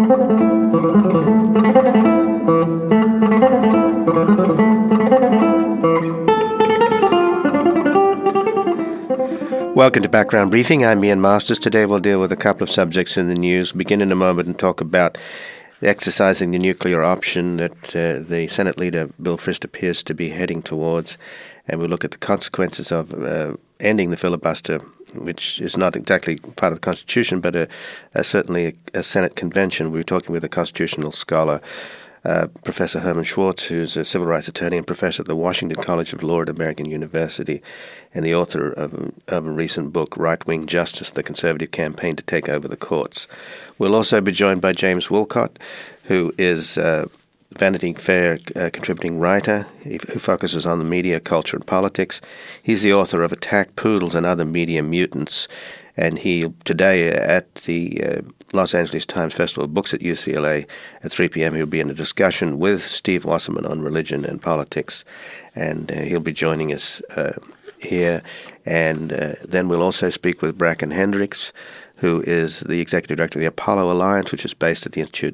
Welcome to Background Briefing. I'm Ian Masters. Today we'll deal with a couple of subjects in the news. Begin in a moment and talk about exercising the nuclear option that the Senate leader, Bill Frist, appears to be heading towards. And we'll look at the consequences of ending the filibuster, which is not exactly part of the Constitution, but certainly a Senate convention. We were talking with a constitutional scholar, Professor Herman Schwartz, who's a civil rights attorney and professor at the Washington College of Law at American University, and the author of a recent book, Right-Wing Justice, The Conservative Campaign to Take Over the Courts. We'll also be joined by James Wilcott, who is Vanity Fair contributing writer who focuses on the media, culture, and politics. He's the author of Attack Poodles and Other Media Mutants, and he today at the Los Angeles Times Festival of Books at UCLA at 3 p.m. he'll be in a discussion with Steve Wasserman on religion and politics, and he'll be joining us here. And then we'll also speak with Bracken Hendricks, who is the executive director of the Apollo Alliance, which is based at the Institute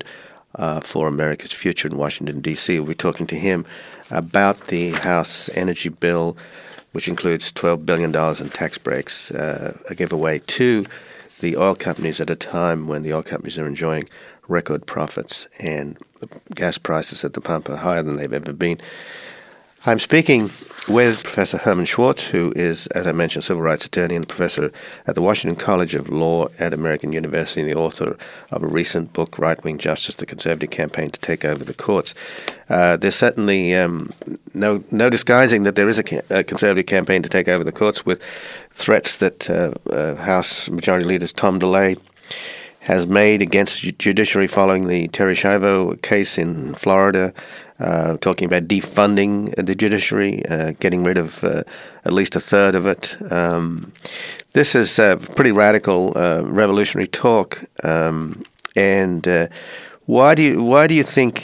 for America's Future in Washington, D.C. We'll be talking to him about the House energy bill, which includes $12 billion in tax breaks, a giveaway to the oil companies at a time when the oil companies are enjoying record profits and gas prices at the pump are higher than they've ever been. I'm speaking with Professor Herman Schwartz, who is, as I mentioned, a civil rights attorney and professor at the Washington College of Law at American University, and the author of a recent book, Right-Wing Justice, The Conservative Campaign to Take Over the Courts. There's certainly no disguising that there is a conservative campaign to take over the courts, with threats that House Majority Leader Tom DeLay has made against the judiciary following the Terri Schiavo case in Florida, talking about defunding the judiciary, getting rid of at least a third of it. This is pretty radical, revolutionary talk. And why do you think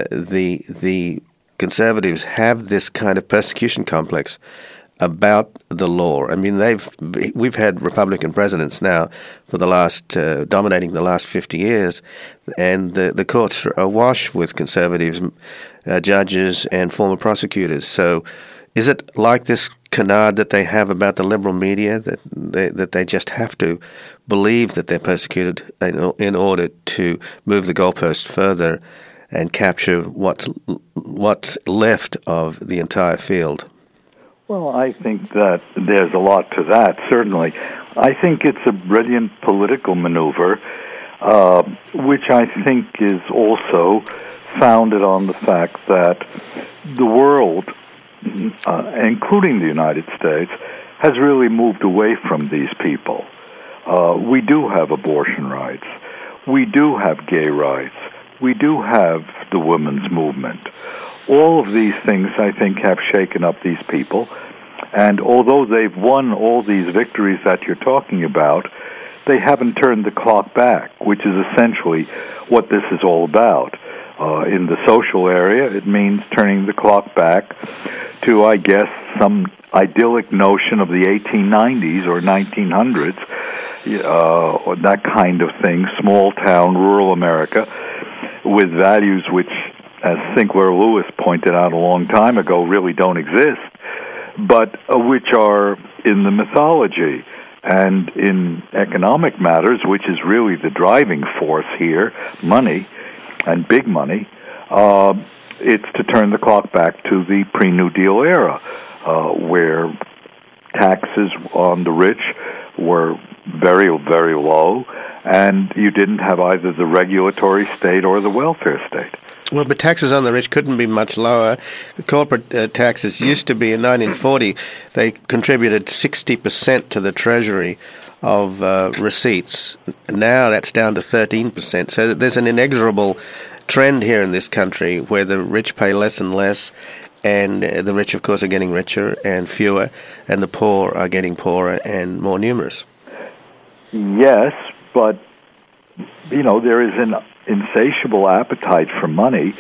the conservatives have this kind of persecution complex about the law? I mean, we've had Republican presidents now for the last dominating the last 50 years, and the courts are awash with conservatives, judges, and former prosecutors. So, is it like this canard that they have about the liberal media, that they just have to believe that they're persecuted in order to move the goalpost further and capture what's left of the entire field? Well, I think that there's a lot to that, certainly. I think it's a brilliant political maneuver, which I think is also founded on the fact that the world, including the United States, has really moved away from these people. We do have abortion rights. We do have gay rights. We do have the women's movement. All of these things, I think, have shaken up these people. And although they've won all these victories that you're talking about, they haven't turned the clock back, which is essentially what this is all about. In the social area, it means turning the clock back to, I guess, some idyllic notion of the 1890s or 1900s, or that kind of thing, small-town, rural America, with values which, as Sinclair Lewis pointed out a long time ago, really don't exist, but which are in the mythology. And in economic matters, which is really the driving force here, money, and big money, it's to turn the clock back to the pre-New Deal era, where taxes on the rich were very, very low, and you didn't have either the regulatory state or the welfare state. Well, but taxes on the rich couldn't be much lower. The corporate taxes used to be, in 1940, they contributed 60% to the Treasury of receipts. Now that's down to 13%. So there's an inexorable trend here in this country where the rich pay less and less, and the rich, of course, are getting richer and fewer, and the poor are getting poorer and more numerous. Yes, but, there is an insatiable appetite for money.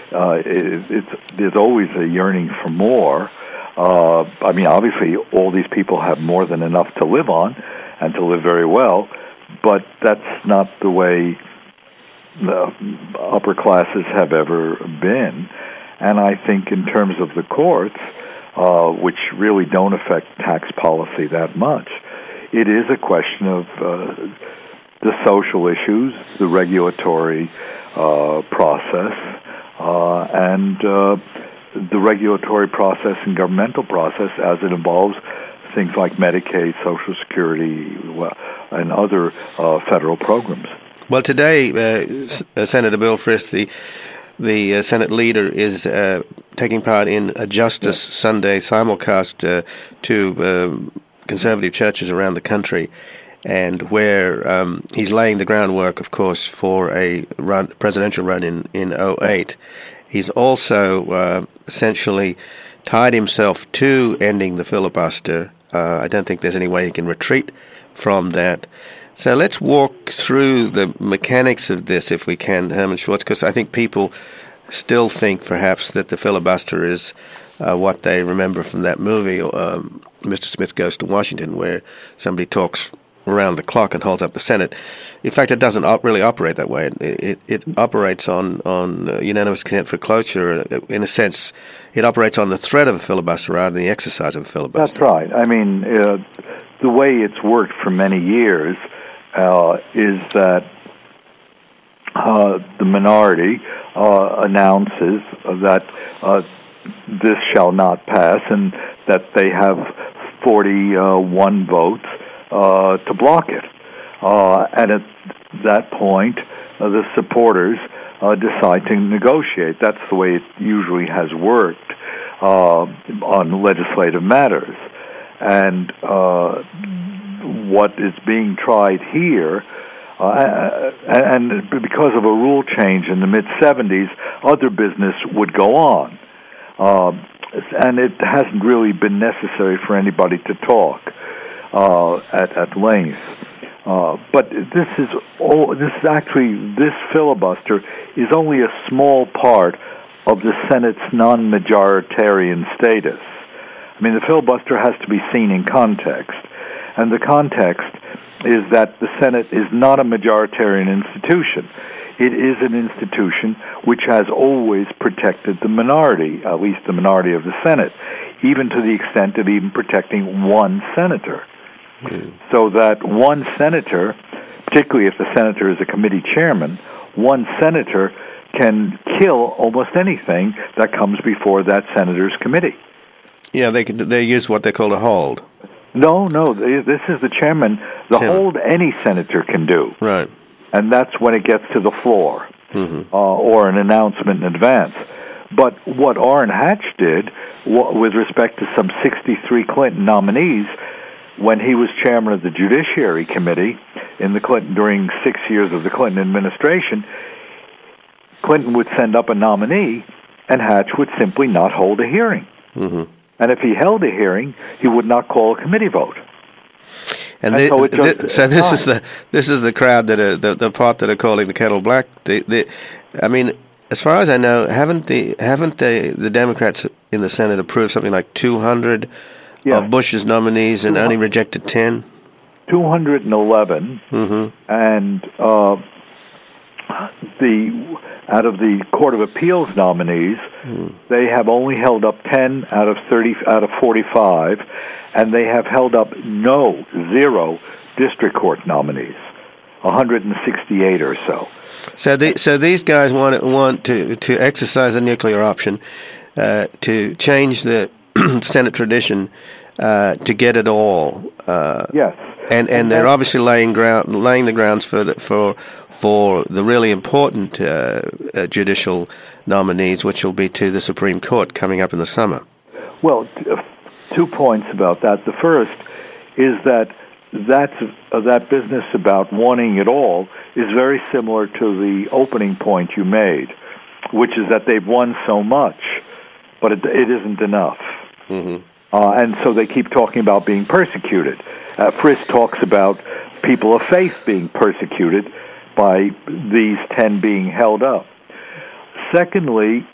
There's always a yearning for more. Obviously, all these people have more than enough to live on and to live very well, but that's not the way the upper classes have ever been. And I think in terms of the courts, which really don't affect tax policy that much, it is a question of the social issues, the regulatory process, and the regulatory process and governmental process as it involves things like Medicaid, Social Security, and other federal programs. Well, today, Senator Bill Frist, the Senate leader, is taking part in a Justice Sunday simulcast to conservative churches around the country, and where he's laying the groundwork, of course, for a presidential run in 2008. He's also essentially tied himself to ending the filibuster. I don't think there's any way he can retreat from that. So let's walk through the mechanics of this, if we can, Herman Schwartz, because I think people still think perhaps that the filibuster is what they remember from that movie, Mr. Smith Goes to Washington, where somebody talks around the clock and holds up the Senate. In fact, it doesn't really operate that way. It operates on unanimous consent for cloture. In a sense, it operates on the threat of a filibuster rather than the exercise of a filibuster. That's right. I mean, the way it's worked for many years is that the minority announces that this shall not pass, and that they have 41 votes to block it. And at that point, the supporters decide to negotiate. That's the way it usually has worked on legislative matters. And what is being tried here, and because of a rule change in the mid-'70s, other business would go on. And it hasn't really been necessary for anybody to talk at length. But this filibuster is only a small part of the Senate's non-majoritarian status. I mean, the filibuster has to be seen in context. And the context is that the Senate is not a majoritarian institution. It is an institution which has always protected the minority, at least the minority of the Senate, even to the extent of even protecting one senator. So that one senator, particularly if the senator is a committee chairman, one senator can kill almost anything that comes before that senator's committee. Yeah, they use what they call a hold. No, this is the chairman. The hold any senator can do. Right. And that's when it gets to the floor, or an announcement in advance. But what Orrin Hatch did with respect to some 63 Clinton nominees, when he was chairman of the Judiciary Committee in the during 6 years of the Clinton administration, Clinton would send up a nominee, and Hatch would simply not hold a hearing. Mm-hmm. And if he held a hearing, he would not call a committee vote. And this is the crowd that the part that are calling the kettle black. I mean, as far as I know, haven't the Democrats in the Senate approved something like 200 of Bush's nominees and only rejected 10? 211, and out of the Court of Appeals nominees, they have only held up 10 out of 45, and they have held up zero district court nominees, 168 or so. So these guys want to exercise a nuclear option, to change the Senate tradition, to get it all. Yes. And they're obviously laying the grounds for the really important judicial nominees, which will be to the Supreme Court coming up in the summer. Well, 2 points about that. The first is that business about wanting it all is very similar to the opening point you made, which is that they've won so much, but it isn't enough. Mm-hmm. And so they keep talking about being persecuted. Frist talks about people of faith being persecuted by these 10 being held up. Secondly,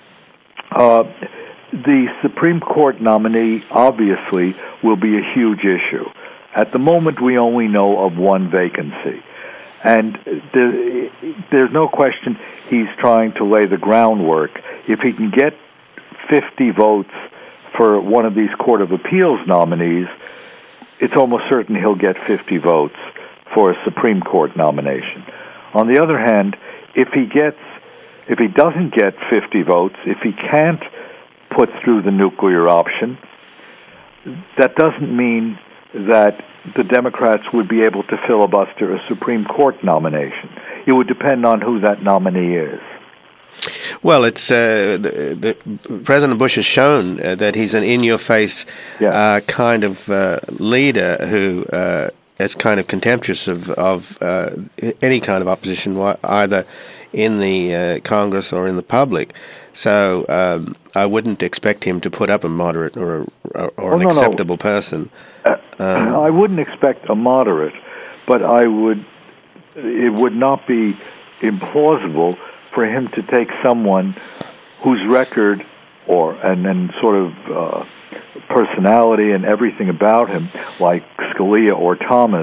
the Supreme Court nominee obviously will be a huge issue. At the moment, we only know of one vacancy. And there's no question he's trying to lay the groundwork. If he can get 50 votes for one of these Court of Appeals nominees, it's almost certain he'll get 50 votes for a Supreme Court nomination. On the other hand, if he doesn't get 50 votes, if he can't put through the nuclear option, that doesn't mean that the Democrats would be able to filibuster a Supreme Court nomination. It would depend on who that nominee is. Well, it's President Bush has shown that he's an in-your-face kind of leader who is kind of contemptuous of any kind of opposition, either in the Congress or in the public. So I wouldn't expect him to put up a moderate or an acceptable person. I wouldn't expect a moderate, but it would not be implausible for him to take someone whose record and sort of personality and everything about him, like Scalia or Thomas.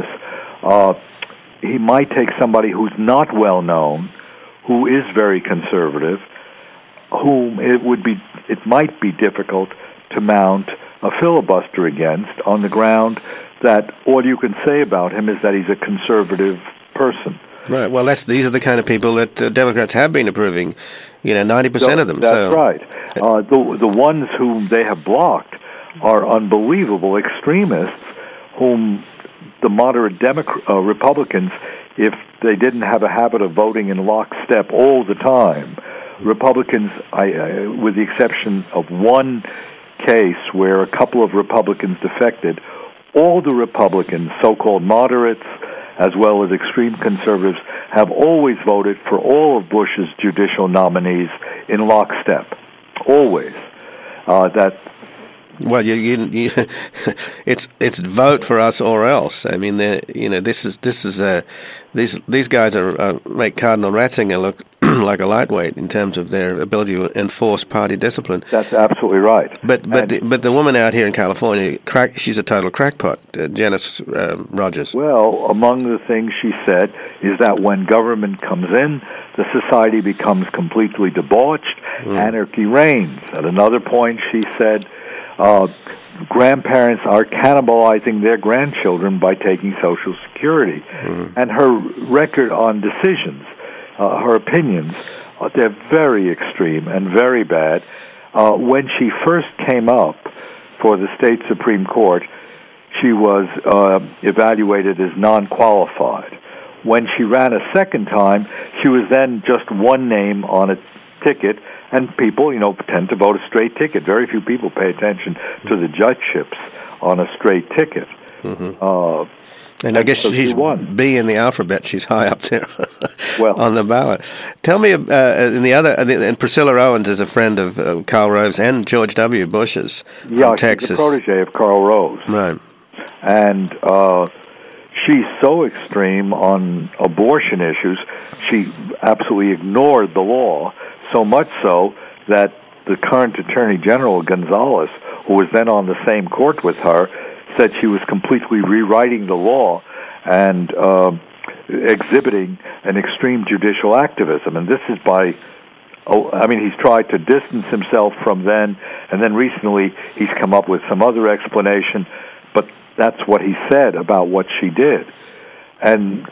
He might take somebody who's not well known, who is very conservative, whom it might be difficult to mount a filibuster against on the ground that all you can say about him is that he's a conservative person. Right. Well, these are the kind of people that Democrats have been approving. 90% of them. That's right. The ones whom they have blocked are unbelievable extremists, whom the moderate Republicans, if they didn't have a habit of voting in lockstep all the time, Republicans, with the exception of one case where a couple of Republicans defected, all the Republicans, so-called moderates, as well as extreme conservatives, have always voted for all of Bush's judicial nominees in lockstep. Always. Well, it's vote for us or else. I mean, these guys make Cardinal Ratzinger look like a lightweight in terms of their ability to enforce party discipline. That's absolutely right. But the woman out here in California, she's a total crackpot, Janice Rogers. Well, among the things she said is that when government comes in, the society becomes completely debauched, anarchy reigns. At another point, she said, grandparents are cannibalizing their grandchildren by taking Social Security. And her record on decisions, her opinions, they're very extreme and very bad. When she first came up for the state Supreme Court, she was evaluated as non-qualified. When she ran a second time, she was then just one name on a ticket, and people, tend to vote a straight ticket. Very few people pay attention to the judgeships on a straight ticket. And I guess she's B in the alphabet. She's high up there on the ballot. Tell me, and Priscilla Owens is a friend of Karl Rove and George W. Bush's from Texas. She's a protege of Karl Rove. Right. And she's so extreme on abortion issues, she absolutely ignored the law, so much so that the current Attorney General, Gonzalez, who was then on the same court with her, said she was completely rewriting the law and exhibiting an extreme judicial activism. And this is he's tried to distance himself from then, and then recently he's come up with some other explanation, but that's what he said about what she did. And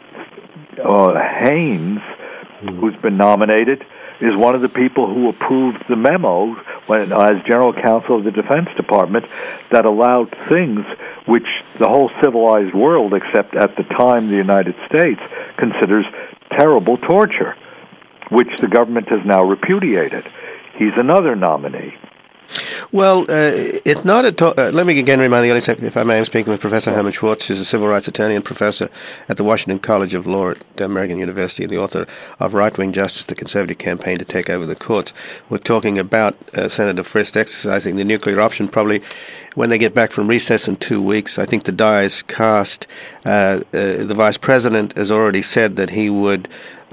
Haynes, who's been nominated, is one of the people who approved the memo as General Counsel of the Defense Department that allowed things which the whole civilized world, except at the time the United States, considers terrible torture, which the government has now repudiated. He's another nominee. Well, it's not at all. Let me again remind the audience, if I may, I'm speaking with Professor Herman Schwartz, who's a civil rights attorney and professor at the Washington College of Law at American University, the author of Right-Wing Justice, the Conservative Campaign to Take Over the Courts. We're talking about Senator Frist exercising the nuclear option probably when they get back from recess in 2 weeks. I think the die is cast. The vice president has already said that he would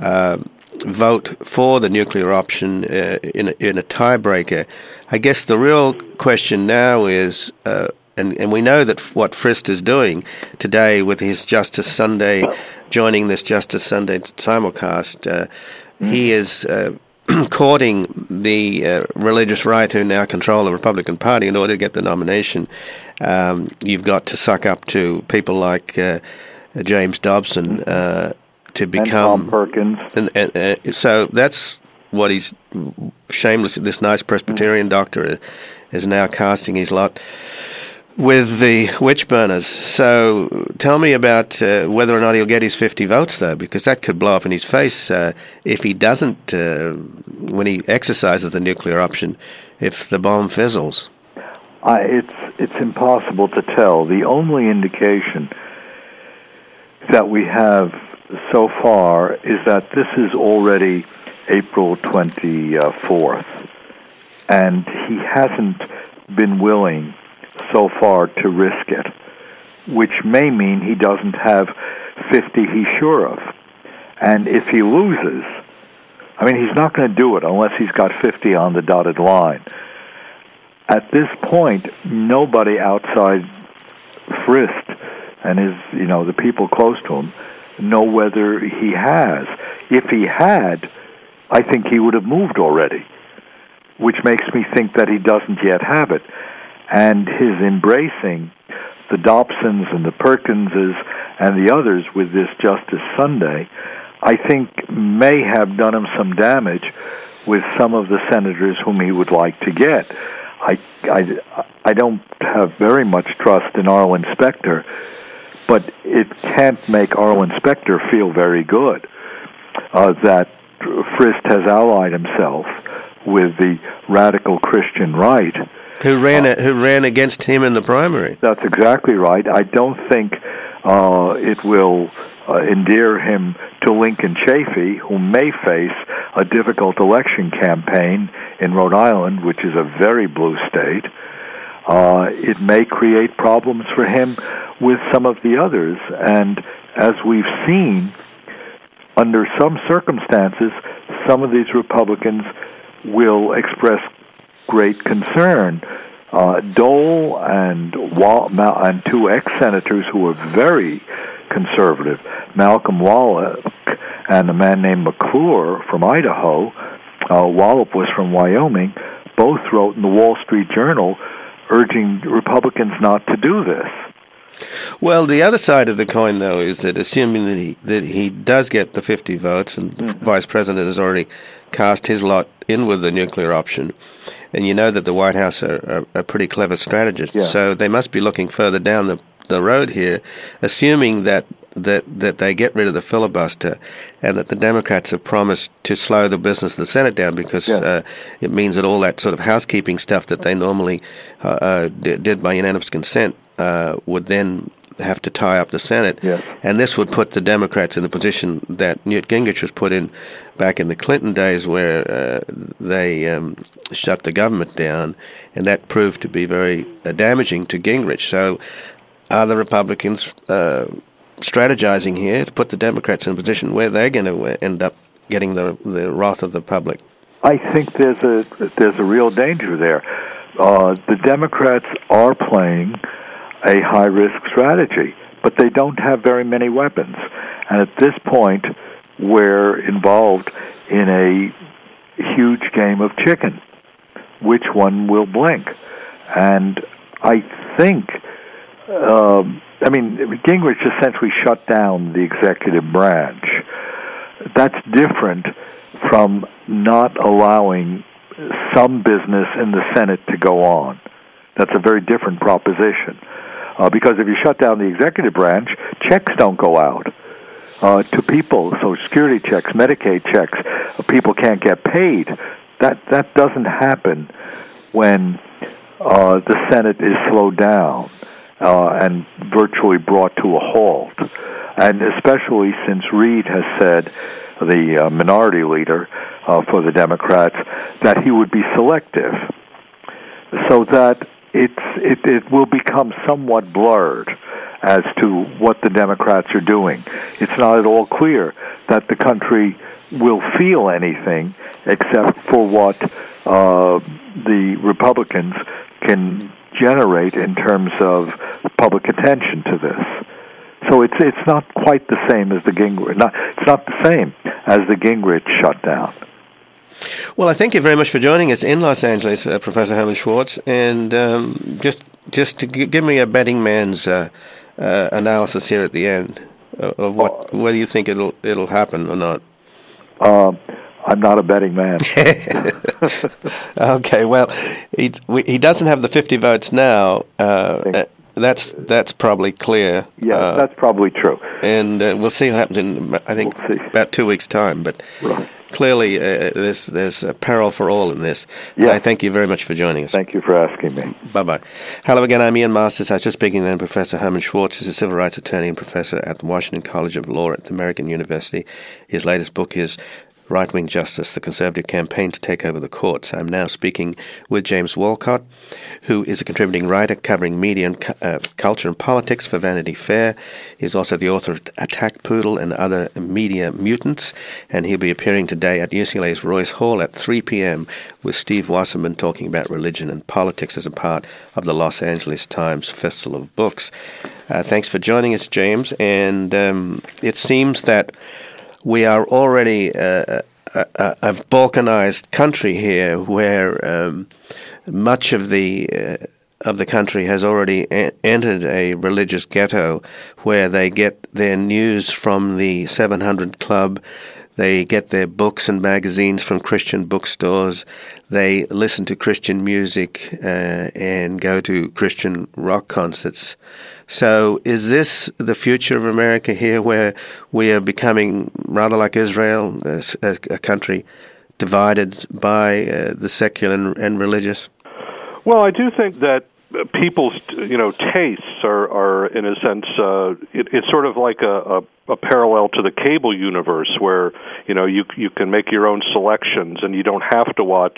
vote for the nuclear option in a tiebreaker. I guess the real question now is and we know that what Frist is doing today with his Justice Sunday, joining this Justice Sunday simulcast, he is courting the religious right who now control the Republican Party. In order to get the nomination, you've got to suck up to people like James Dobson to become... And Tom Perkins. And so that's what he's shameless. This nice Presbyterian doctor is now casting his lot with the witch burners. So tell me about whether or not he'll get his 50 votes, though, because that could blow up in his face if he doesn't, when he exercises the nuclear option, if the bomb fizzles. It's impossible to tell. The only indication that we have so far is that this is already April 24th, and he hasn't been willing so far to risk it, which may mean he doesn't have 50 he's sure of. And if he loses, I mean, he's not going to do it unless he's got 50 on the dotted line. At this point, nobody outside Frist and the people close to him know whether he has. If he had, I think he would have moved already, which makes me think that he doesn't yet have it. And his embracing the Dobsons and the Perkinses and the others with this Justice Sunday, I think may have done him some damage with some of the senators whom he would like to get. I don't have very much trust in Arlen Specter, but it can't make Arlen Specter feel very good that Frist has allied himself with the radical Christian right. Who ran against him in the primary. That's exactly right. I don't think it will endear him to Lincoln Chafee, who may face a difficult election campaign in Rhode Island, which is a very blue state. It may create problems for him with some of the others. And as we've seen, under some circumstances, some of these Republicans will express great concern. Dole and two ex-senators who were very conservative, Malcolm Wallop and a man named McClure from Idaho, Wallop was from Wyoming, both wrote in the Wall Street Journal urging Republicans not to do this. Well, the other side of the coin, though, is that assuming that he does get the 50 votes, and the Vice President has already cast his lot in with the nuclear option, and you know that the White House are pretty clever strategists, so they must be looking further down the road here, assuming that they get rid of the filibuster and that the Democrats have promised to slow the business of the Senate down because it means that all that sort of housekeeping stuff that they normally did by unanimous consent would then have to tie up the Senate. Yes. And this would put the Democrats in the position that Newt Gingrich was put in back in the Clinton days where they shut the government down, and that proved to be very damaging to Gingrich. So are the Republicans strategizing here to put the Democrats in a position where they're going to end up getting the wrath of the public? I think there's a real danger there. The Democrats are playing a high-risk strategy, but they don't have very many weapons. And at this point, we're involved in a huge game of chicken. Which one will blink? And I think, Gingrich essentially shut down the executive branch. That's different from not allowing some business in the Senate to go on. That's a very different proposition. Because if you shut down the executive branch, checks don't go out to people. Social Security checks, Medicaid checks, people can't get paid. That doesn't happen when the Senate is slowed down and virtually brought to a halt. And especially since Reid has said, the minority leader for the Democrats, that he would be selective, so that it will become somewhat blurred as to what the Democrats are doing. It's not at all clear that the country will feel anything except for what the Republicans can generate in terms of public attention to this. So it's not quite the same as the Gingrich. It's not the same as the Gingrich shutdown. Well, I thank you very much for joining us in Los Angeles, Professor Herman Schwartz, and just to give me a betting man's analysis here at the end of whether you think it'll happen or not. I'm not a betting man. Okay, well, he doesn't have the 50 votes now. That's probably clear. Yeah, that's probably true. And we'll see what happens in, I think, about 2 weeks' time. But right. Clearly, there's a peril for all in this. Yeah. I thank you very much for joining us. Thank you for asking me. Bye-bye. Hello again, I'm Ian Masters. I was just speaking then. Professor Herman Schwartz is a civil rights attorney and professor at the Washington College of Law at the American University. His latest book is Right-Wing Justice, the Conservative Campaign to Take Over the Courts. I'm now speaking with James Wolcott, who is a contributing writer covering media and culture and politics for Vanity Fair. He's also the author of Attack Poodle and Other Media Mutants, and he'll be appearing today at UCLA's Royce Hall at 3 p.m. with Steve Wasserman talking about religion and politics as a part of the Los Angeles Times Festival of Books. Thanks for joining us, James. And it seems that we are already a balkanized country here, where much of the country has already entered a religious ghetto, where they get their news from the 700 Club, they get their books and magazines from Christian bookstores, they listen to Christian music and go to Christian rock concerts. So is this the future of America here, where we are becoming rather like Israel, a country divided by the secular and religious? Well, I do think that people's tastes are in a sense it's sort of like a parallel to the cable universe, where you can make your own selections and you don't have to watch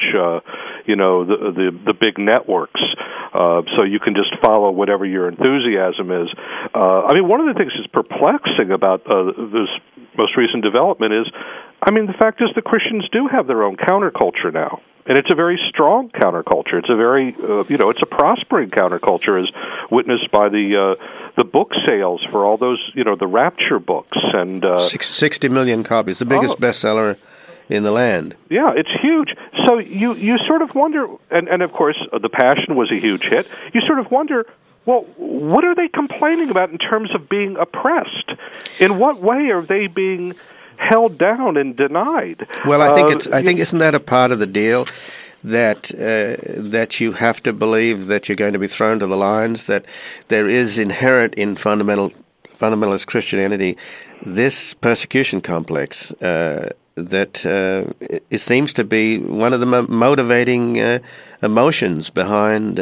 the big networks, so you can just follow whatever your enthusiasm is. I mean, one of the things that's perplexing about this most recent development is, I mean, the fact is that Christians do have their own counterculture now. And it's a very strong counterculture. It's a very, it's a prospering counterculture, as witnessed by the book sales for all those, the Rapture books, and 60 million copies, the biggest bestseller in the land. Yeah, it's huge. So you sort of wonder, and of course The Passion was a huge hit. You sort of wonder, well, what are they complaining about in terms of being oppressed? In what way are they being held down and denied? Well, I think isn't that a part of the deal, that you have to believe that you're going to be thrown to the lions, that there is inherent in fundamentalist Christianity this persecution complex, that it seems to be one of the motivating emotions behind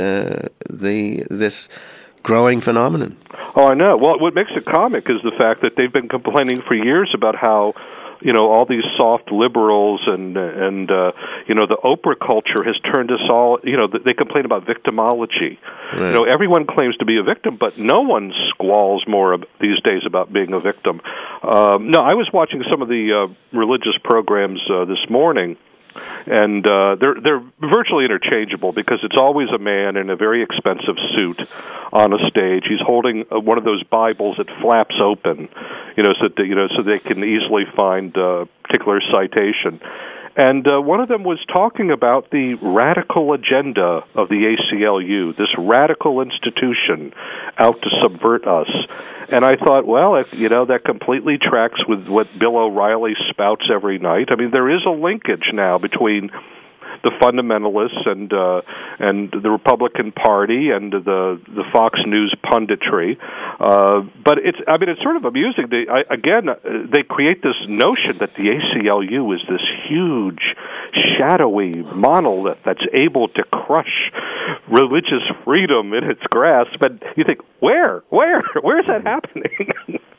this growing phenomenon. Oh, I know. Well, what makes it comic is the fact that they've been complaining for years about how, all these soft liberals and the Oprah culture has turned us all, they complain about victimology. Right. Everyone claims to be a victim, but no one squalls more these days about being a victim. No, I was watching some of the religious programs this morning, and they're virtually interchangeable, because it's always a man in a very expensive suit on a stage. He's holding one of those Bibles that flaps open, so they can easily find a particular citation. And one of them was talking about the radical agenda of the ACLU, this radical institution out to subvert us. And I thought, well, that completely tracks with what Bill O'Reilly spouts every night. I mean, there is a linkage now between the fundamentalists and the Republican Party and the Fox News punditry. But it's sort of amusing. They create this notion that the ACLU is this huge, shadowy monolith that's able to crush religious freedom in its grasp. But you think, where is that happening?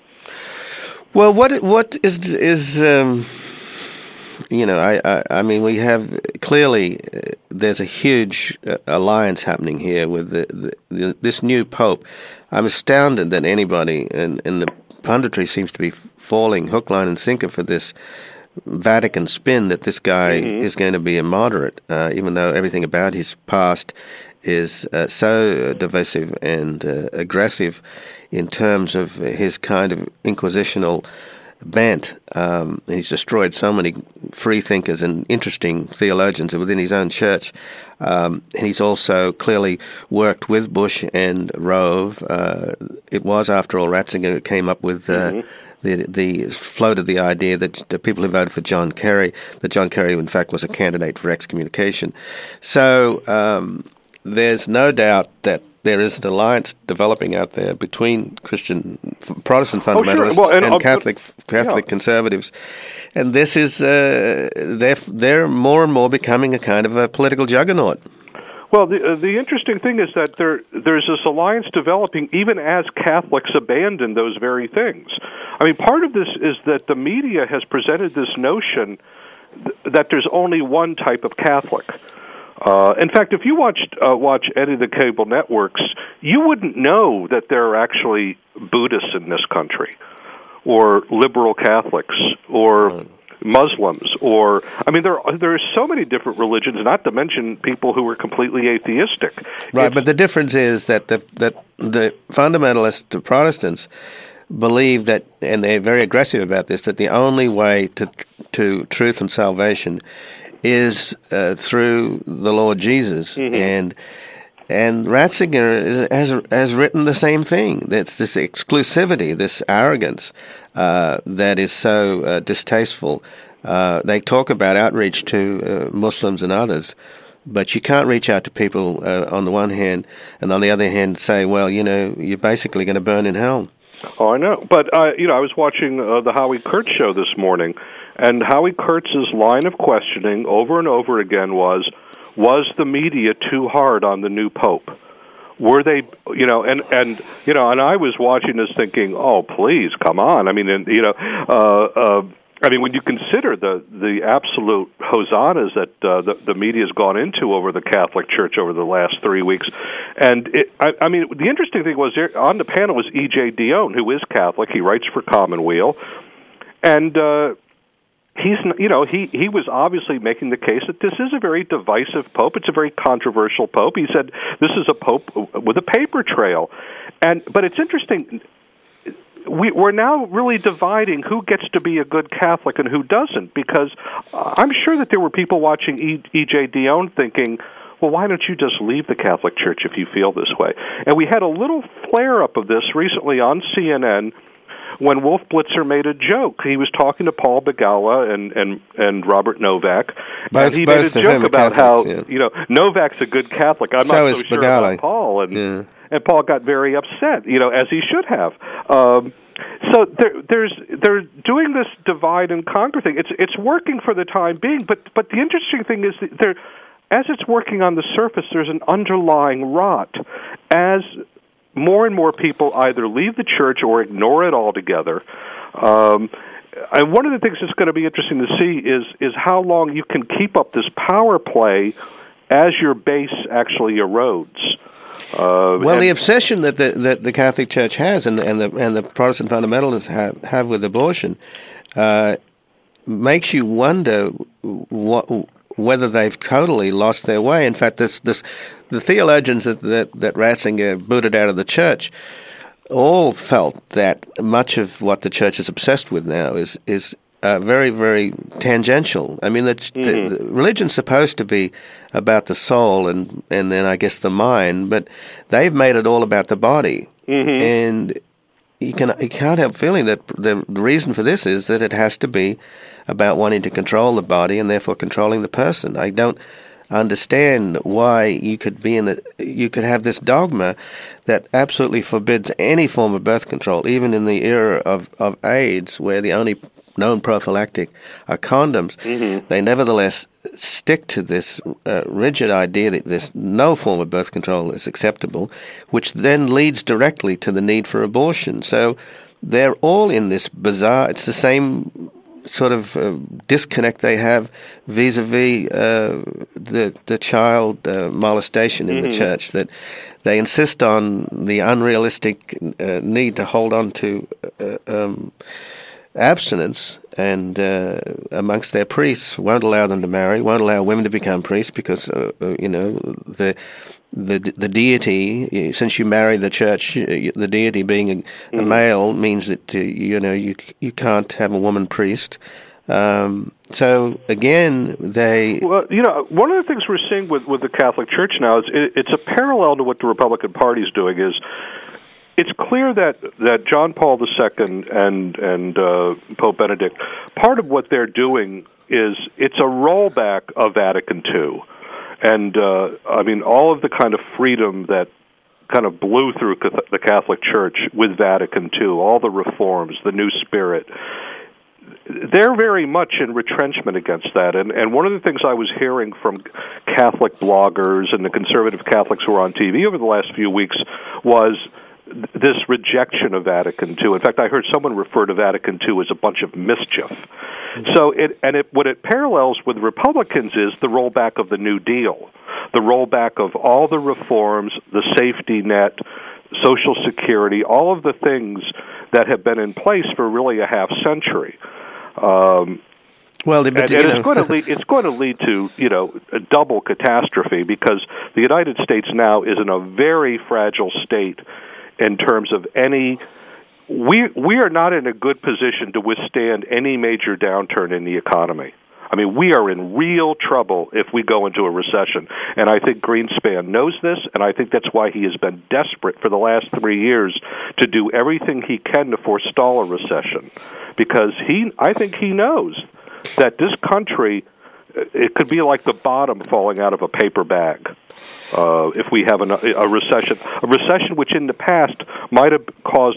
Well, what is I mean, we have clearly there's a huge alliance happening here with this new pope. I'm astounded that anybody in the punditry seems to be falling hook, line, and sinker for this Vatican spin that this guy is going to be a moderate, even though everything about his past is so divisive and aggressive in terms of his kind of inquisitional bent. He's destroyed so many free thinkers and interesting theologians within his own church. And he's also clearly worked with Bush and Rove. It was, after all, Ratzinger who came up with floated the idea that the people who voted for John Kerry, that John Kerry, in fact, was a candidate for excommunication. So there's no doubt that there is an alliance developing out there between Protestant fundamentalists and Catholic conservatives, and this is they're more and more becoming a kind of a political juggernaut. Well, the interesting thing is that there's this alliance developing even as Catholics abandon those very things. I mean, part of this is that the media has presented this notion that there's only one type of Catholic. In fact, if you watch any of the cable networks, you wouldn't know that there are actually Buddhists in this country, or liberal Catholics, or Muslims, or there are so many different religions, not to mention people who are completely atheistic. Right, but the difference is that the fundamentalists, the Protestants, believe that, and they're very aggressive about this, that the only way to truth and salvation is through the Lord Jesus, and Ratzinger has written the same thing. That's this exclusivity, this arrogance that is so distasteful. They talk about outreach to Muslims and others, but you can't reach out to people on the one hand, and on the other hand say, well, you're basically going to burn in hell. Oh, I know. But, I was watching the Howie Kurtz show this morning, and Howie Kurtz's line of questioning over and over again was the media too hard on the new pope? Were they, and I was watching this thinking, oh, please, come on. When you consider the absolute hosannas that the media has gone into over the Catholic Church over the last 3 weeks, and the interesting thing was on the panel was E.J. Dionne, who is Catholic. He writes for Commonweal, and he was obviously making the case that this is a very divisive pope. It's a very controversial pope. He said this is a pope with a paper trail, but it's interesting. We're now really dividing who gets to be a good Catholic and who doesn't, because I'm sure that there were people watching E.J. Dionne thinking, well, why don't you just leave the Catholic Church if you feel this way? And we had a little flare-up of this recently on CNN when Wolf Blitzer made a joke. He was talking to Paul Begala and Robert Novak, and he made a joke about how Novak's a good Catholic. I'm not so sure about Paul, and Paul got very upset, as he should have. So they're doing this divide and conquer thing. It's working for the time being, but the interesting thing is that as it's working on the surface, there's an underlying rot. As more and more people either leave the church or ignore it altogether. And one of the things that's going to be interesting to see is how long you can keep up this power play as your base actually erodes. The obsession that the Catholic Church has and the Protestant fundamentalists have with abortion makes you wonder whether they've totally lost their way. In fact, the theologians that Ratzinger booted out of the church all felt that much of what the church is obsessed with now is very, very tangential. I mean, the religion's supposed to be about the soul and then I guess the mind, but they've made it all about the body. And you can't help feeling that the reason for this is that it has to be about wanting to control the body and therefore controlling the person. I don't understand why you could have this dogma that absolutely forbids any form of birth control, even in the era of AIDS, where the only known prophylactic are condoms. They nevertheless stick to this rigid idea that no form of birth control is acceptable, which then leads directly to the need for abortion. So they're all in this bizarre, it's the same sort of disconnect they have vis-a-vis the child molestation in the church, that they insist on the unrealistic need to hold on to abstinence, and amongst their priests won't allow them to marry, won't allow women to become priests because the deity, since you marry the church, the deity being a male means that you can't have a woman priest. So again, one of the things we're seeing with the Catholic Church now is it's a parallel to what the Republican Party is doing. Is it's clear that John Paul II and Pope Benedict, part of what they're doing is it's a rollback of Vatican II. And, all of the kind of freedom that kind of blew through the Catholic Church with Vatican II, all the reforms, the new spirit, they're very much in retrenchment against that. And one of the things I was hearing from Catholic bloggers and the conservative Catholics who were on TV over the last few weeks was this rejection of Vatican II. In fact, I heard someone refer to Vatican II as a bunch of mischief. So what it parallels with Republicans is the rollback of the New Deal, the rollback of all the reforms, the safety net, Social Security, all of the things that have been in place for really a half century. It's going to lead to a double catastrophe because the United States now is in a very fragile state in terms of we are not in a good position to withstand any major downturn in the economy. I mean, we are in real trouble if we go into a recession. And I think Greenspan knows this, and I think that's why he has been desperate for the last 3 years to do everything he can to forestall a recession. Because I think he knows that this country, it could be like the bottom falling out of a paper bag. If we have a recession which in the past might have caused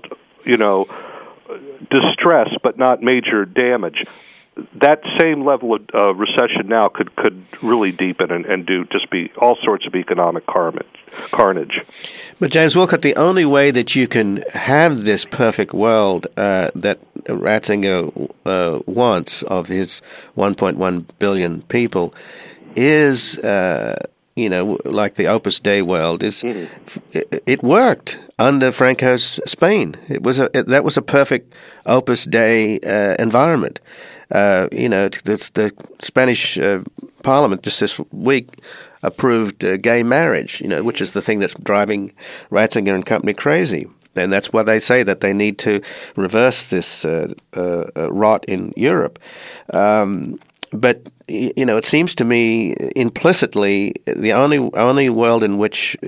distress but not major damage. That same level of recession now could really deepen and do just be all sorts of economic carnage. But James Wolcott, the only way that you can have this perfect world that Ratzinger wants of his 1.1 billion people is, like the Opus Dei world, is it worked under Franco's Spain. That was a perfect Opus Dei environment. The Spanish Parliament just this week approved gay marriage, which is the thing that's driving Ratzinger and company crazy. And that's why they say that they need to reverse this rot in Europe. But it seems to me implicitly the only world in which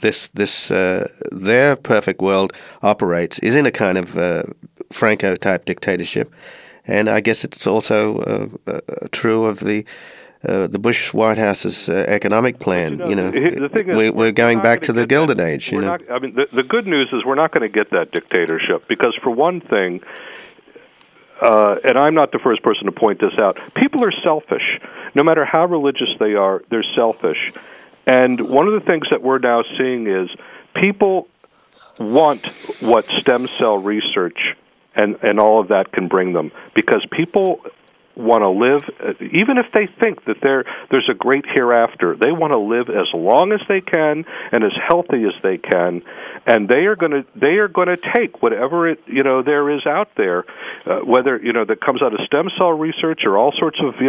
their perfect world operates is in a kind of Franco type dictatorship, and I guess it's also true of the Bush White House's economic plan. The thing is, we're going back to the Gilded Age. The good news is we're not going to get that dictatorship because, for one thing. And I'm not the first person to point this out. People are selfish. No matter how religious they are, they're selfish. And one of the things that we're now seeing is people want what stem cell research and all of that can bring them, because people want to live, even if they think that there's a great hereafter, they want to live as long as they can and as healthy as they can, and they are going to take whatever there is out there, whether that comes out of stem cell research or all sorts of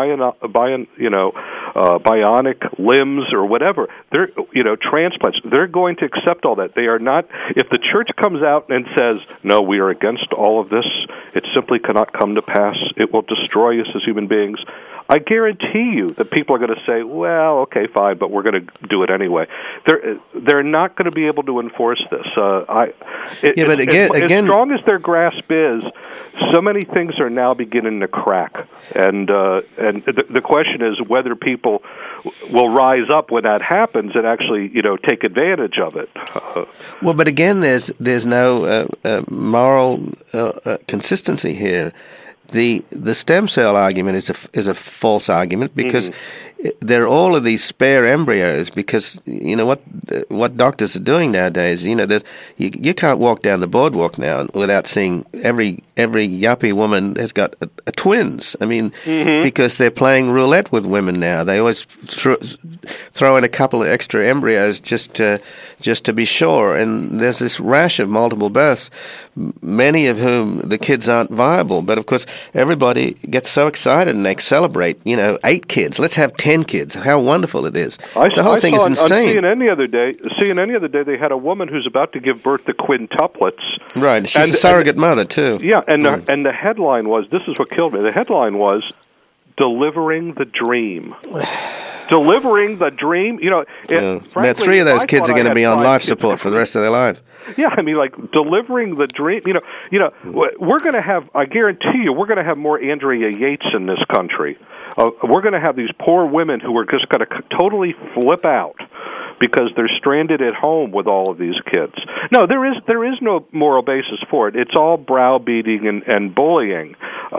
bionic limbs or whatever. They're transplants. They're going to accept all that. They are not. If the church comes out and says no, we are against all of this, it simply cannot come to pass. It will destroy us as human beings. I guarantee you that people are going to say, well, okay, fine, but we're going to do it anyway. They're not going to be able to enforce this. As strong as their grasp is, so many things are now beginning to crack. And the question is whether people will rise up when that happens and actually, take advantage of it. Well, but again, there's no moral consistency here. The stem cell argument is a false argument because there are all of these spare embryos. Because what doctors are doing nowadays, you can't walk down the boardwalk now without seeing every every yuppie woman has got a twins. I mean, because they're playing roulette with women now. They always throw in a couple of extra embryos just to be sure. And there's this rash of multiple births, many of whom the kids aren't viable. But of course, everybody gets so excited and they celebrate. 8 kids. Let's have 10 kids. How wonderful it is! The whole thing is insane. On CNN the other day, they had a woman who's about to give birth to quintuplets. Right, she's a surrogate mother too. Yeah, and the headline was, this is what killed me. The headline was, "Delivering the Dream." Delivering the dream. Frankly, now 3 of those kids are going to be on life support for the rest of their life. Yeah, I mean, like, delivering the dream. We're going to have, I guarantee you, we're going to have more Andrea Yates in this country. We're going to have these poor women who are just going to totally flip out because they're stranded at home with all of these kids. No, there is no moral basis for it. It's all browbeating and bullying.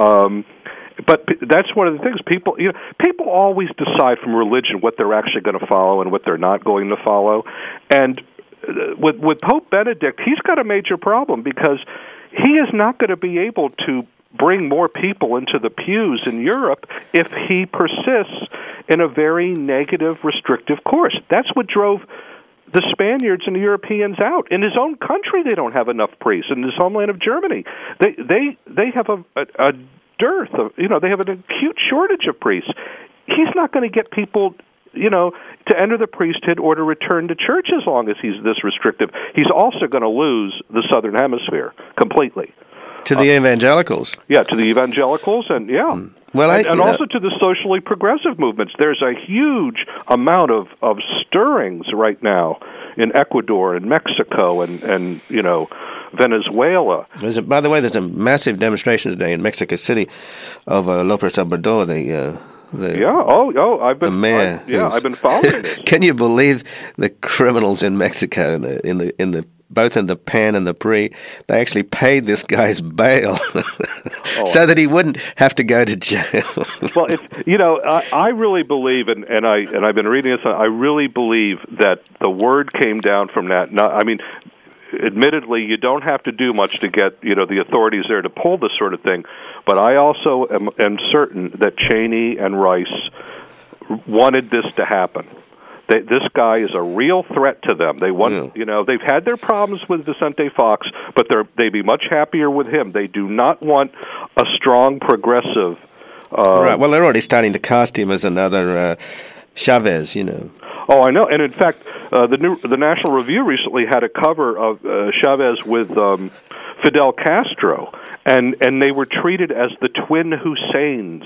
But that's one of the things. People always decide from religion what they're actually going to follow and what they're not going to follow. And with Pope Benedict, he's got a major problem because he is not going to be able to bring more people into the pews in Europe if he persists in a very negative, restrictive course. That's what drove the Spaniards and the Europeans out. In his own country, they don't have enough priests. In his homeland of Germany, they have a dearth of, they have an acute shortage of priests. He's not going to get people, to enter the priesthood or to return to church as long as he's this restrictive. He's also going to lose the Southern Hemisphere completely. To the evangelicals. Yeah, to the evangelicals, and Well, and also to the socially progressive movements. There's a huge amount of stirrings right now in Ecuador and Mexico and Venezuela. By the way, there's a massive demonstration today in Mexico City of López Obrador, I've been following this. Can you believe the criminals in Mexico in the both in the pan and the PRI? They actually paid this guy's bail so that he wouldn't have to go to jail. Well, I really believe, and I've been reading this. I really believe that the word came down from that. Admittedly, you don't have to do much to get the authorities there to pull this sort of thing, but I also am certain that Cheney and Rice wanted this to happen. This guy is a real threat to them. They want, they've had their problems with Vicente Fox, but they'd be much happier with him. They do not want a strong progressive. Right. Well, they're already starting to cast him as another Chavez. Oh, I know. And in fact, the National Review recently had a cover of Chavez with Fidel Castro, and they were treated as the twin Husseins.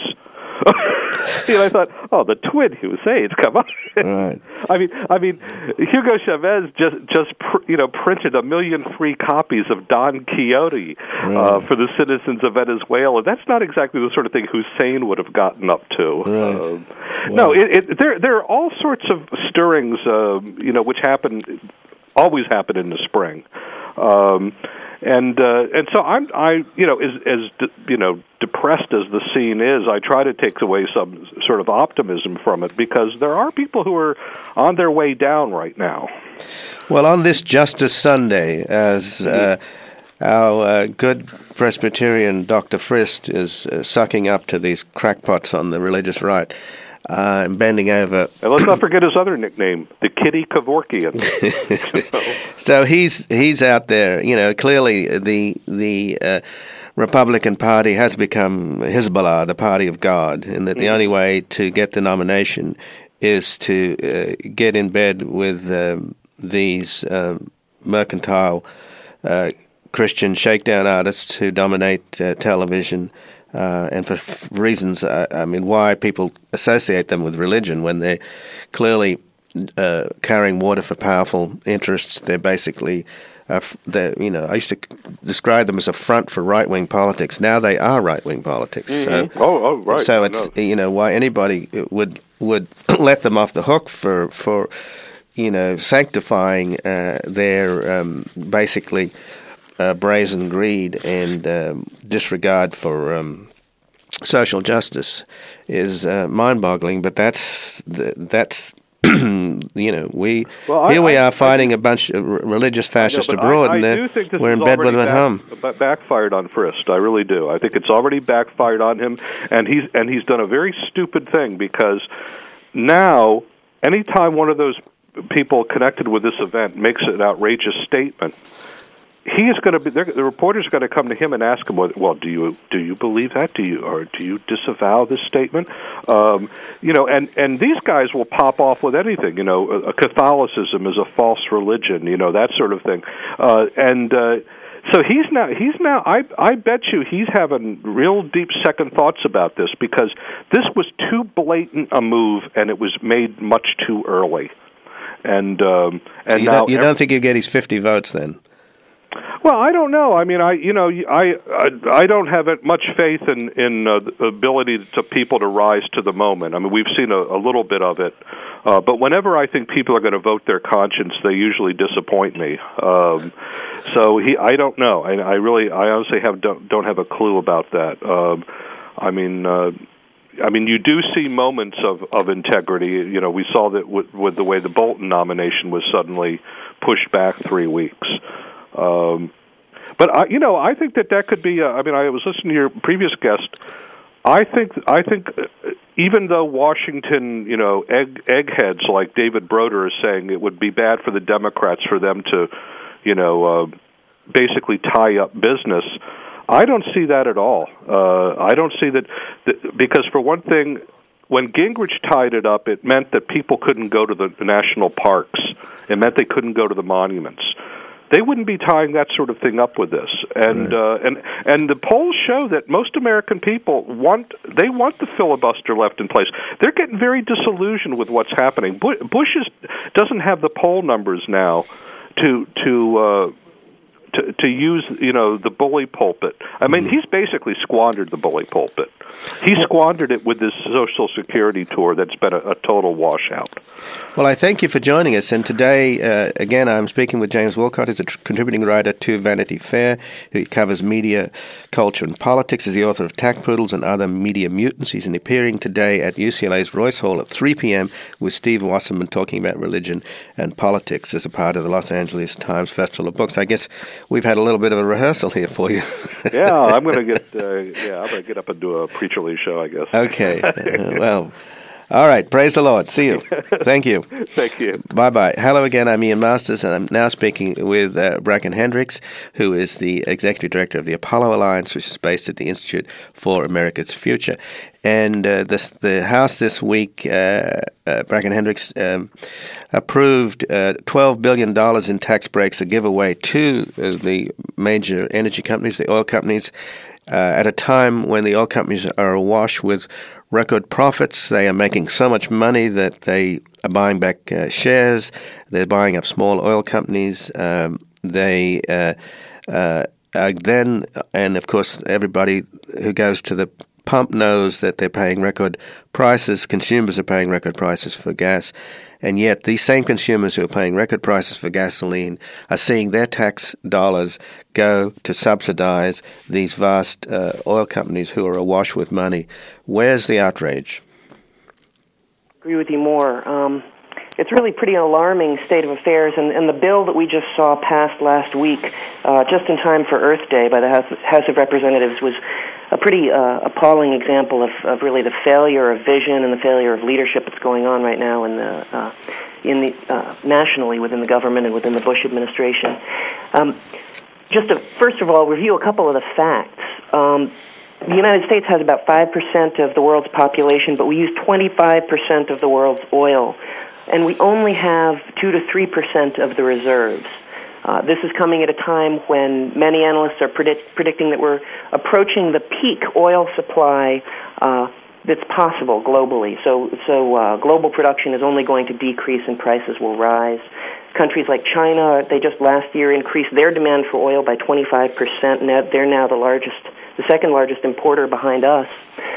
I thought, the twin Husseins, come on. Right. I mean, Hugo Chavez just printed 1 million free copies of Don Quixote for the citizens of Venezuela. That's not exactly the sort of thing Hussein would have gotten up to. Right. No, there are all sorts of stirrings, which always happen in the spring. And so I depressed as the scene is, I try to take away some sort of optimism from it because there are people who are on their way down right now. Well, on this Justice Sunday, as our good Presbyterian Dr. Frist is sucking up to these crackpots on the religious right, and bending over. And let's not forget his other nickname, the Kitty Kevorkian. So he's out there. Clearly the Republican Party has become Hezbollah, the party of God, and that the only way to get the nomination is to get in bed with these mercantile Christian shakedown artists who dominate television. And for reasons, why people associate them with religion when they're clearly carrying water for powerful interests. They're basically, I used to describe them as a front for right-wing politics. Now they are right-wing politics. Mm-hmm. Right. So it's why anybody would let them off the hook for sanctifying their basically. Brazen greed and disregard for social justice is mind-boggling. But that's we are fighting a bunch of religious fascists abroad, and we're in bed with them at home. Backfired on Frist, I really do. I think it's already backfired on him, and he's done a very stupid thing, because now, anytime one of those people connected with this event makes an outrageous statement, he is going to be. The reporters are going to come to him and ask him, "Well, do you believe that? Do you disavow this statement?" And these guys will pop off with anything. Catholicism is a false religion. That sort of thing. So he's now. I bet you he's having real deep second thoughts about this, because this was too blatant a move, and it was made much too early. And so you don't think you get his 50 votes then? Well, I don't know. I mean, I don't have much faith in the ability to people to rise to the moment. I mean, we've seen a little bit of it, but whenever I think people are going to vote their conscience, they usually disappoint me. I don't know. I honestly don't have a clue about that. I mean, you do see moments of integrity. We saw that with the way the Bolton nomination was suddenly pushed back 3 weeks. But I think that could be. I was listening to your previous guest. I think even though Washington, eggheads like David Broder is saying it would be bad for the Democrats for them to, basically tie up business, I don't see that at all. I don't see that because, for one thing, when Gingrich tied it up, it meant that people couldn't go to the national parks. It meant they couldn't go to the monuments. They wouldn't be tying that sort of thing up with this, and the polls show that most American people want the filibuster left in place. They're getting very disillusioned with what's happening. Bush doesn't have the poll numbers now to use the bully pulpit. I mean, he's basically squandered the bully pulpit. He squandered it with this Social Security tour that's been a total washout. Well, I thank you for joining us. And today, again, I'm speaking with James Wolcott, who's a contributing writer to Vanity Fair, who covers media, culture, and politics. He's the author of Tack Poodles and Other Media Mutants. He's appearing today at UCLA's Royce Hall at 3 p.m. with Steve Wasserman talking about religion and politics as a part of the Los Angeles Times Festival of Books. I guess we've had a little bit of a rehearsal here for you. Yeah, I'm going to get up and do a preacherly show, I guess. Okay. Well, all right. Praise the Lord. See you. Thank you. Thank you. Bye-bye. Hello again. I'm Ian Masters, and I'm now speaking with Bracken Hendricks, who is the Executive Director of the Apollo Alliance, which is based at the Institute for America's Future. And the House this week, Bracken Hendricks, approved $12 billion in tax breaks, a giveaway to the major energy companies, the oil companies, at a time when the oil companies are awash with record profits. They are making so much money that they are buying back shares. They're buying up small oil companies. They then, and of course, everybody who goes to the pump knows that they're paying record prices. Consumers are paying record prices for gas. And yet these same consumers who are paying record prices for gasoline are seeing their tax dollars go to subsidize these vast oil companies who are awash with money. Where's the outrage? I agree with you more. It's really pretty alarming state of affairs, and the bill that we just saw passed last week, just in time for Earth Day by the House of Representatives, was a pretty appalling example of really the failure of vision and the failure of leadership that's going on right now nationally within the government and within the Bush administration. Just to first of all review a couple of the facts. The United States has about 5% of the world's population, but we use 25% of the world's oil, and we only have 2 to 3% of the reserves. This is coming at a time when many analysts are predicting that we're approaching the peak oil supply that's possible globally. So global production is only going to decrease and prices will rise. Countries like China, they just last year increased their demand for oil by 25%, and they're now the second largest importer behind us.